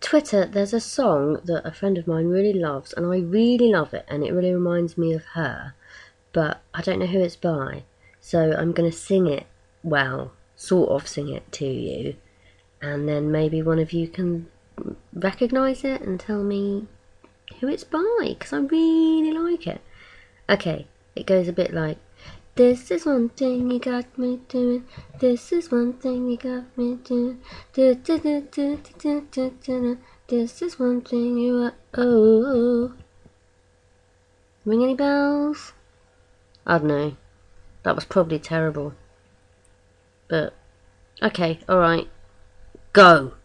Twitter, there's a song that a friend of mine really loves, and I really love it, and it really reminds me of her, but I don't know who it's by, so I'm going to sing it, well, sort of sing it to you, and then maybe one of you can recognise it and tell me who it's by, because I really like it. Okay, it goes a bit like, this is one thing you got me doing, this is one thing you got me doing, this is one thing you are, oh. Ring any bells? I don't know, that was probably terrible, but okay, alright, go!